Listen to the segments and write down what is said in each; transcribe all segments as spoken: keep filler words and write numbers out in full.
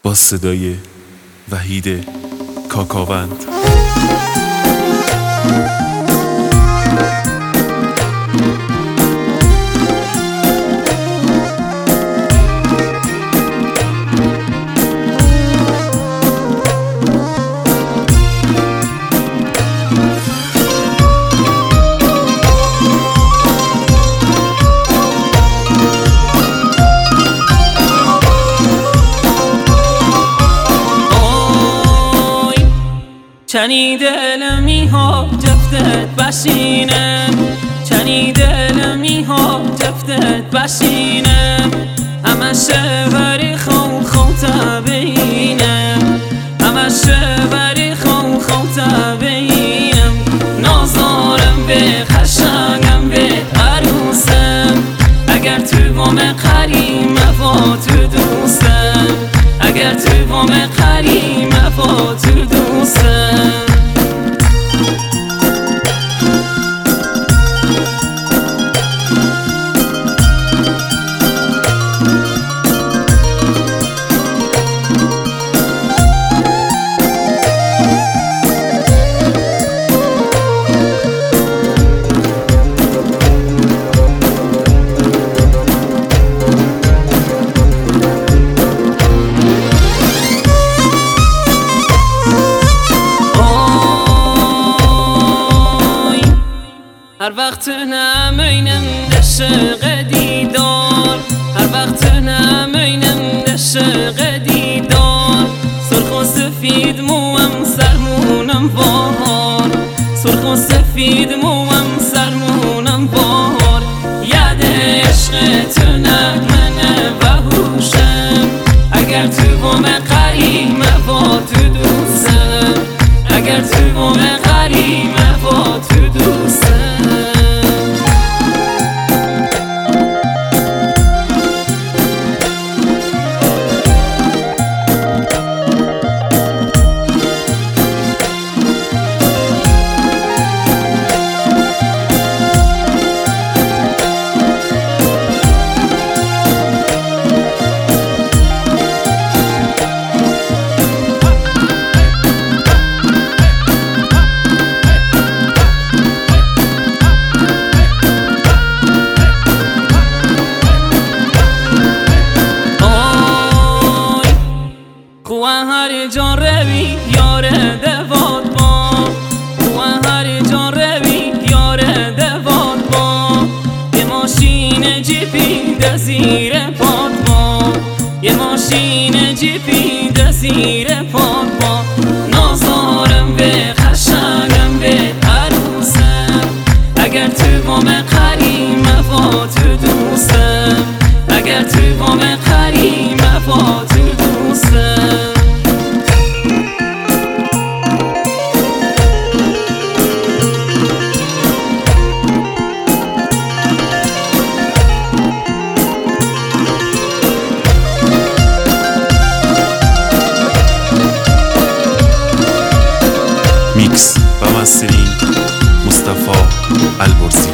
با صدای وحید کاکاوند. چنی دلمی ها جفتت بشینم، چنی دلمی ها جفتت بشینم، همه شبری خو خو تبینم، همه شبری خو خو تبینم، نازارم به خشنگم به عروسم، اگر تو بام قریم وفا تو دوستم، اگر تو بام قریم وفا تو دوستم. هر وقت نمینم دشق دیدار، هر وقت نمینم دشق دیدار، سرخ و سفید موام سرمونم بار، سرخ و سفید موام سرمونم بار، یاد عشق تو نگمنه و هوشم، اگر تو بام قریم با تو دوستم، اگر تو بام قریم با تو دوستم. هر جان روی یار دوات با، هر جان روی یار دوات با، یه ماشین جیپی ده زیر پات با، یه ماشین جیپی ده زیر پات با، نازارم به خشنگم به عروسم، اگر تو بام قریم وفا تو دوستم، اگر تو بام قریم وفا تو دوستم. میکس و مسترینگ مصطفی البرزی.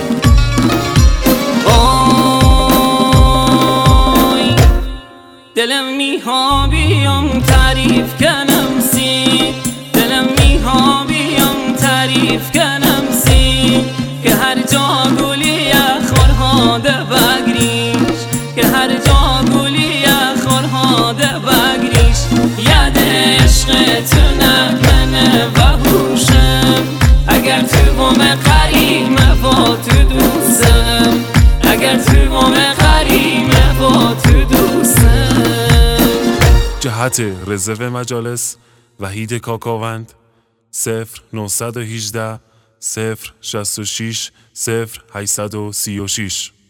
آی دلم میها بیام تعریف کنم سی، دلم میها بیام تعریف کنم سی، که هر جا گلی خورها ده بگریش، که هر جا گلی خورها ده بگریش، یاد عشق تو نگمنه و هوشم، اگر تو بام قریم با تو دوستم، اگر تو بام قریم با تو دوستم. جهت رزرو مجالس وحید کاکاوند صفر نهصد و هجده صفر شصت و شش صفر هشتصد و سی و شش.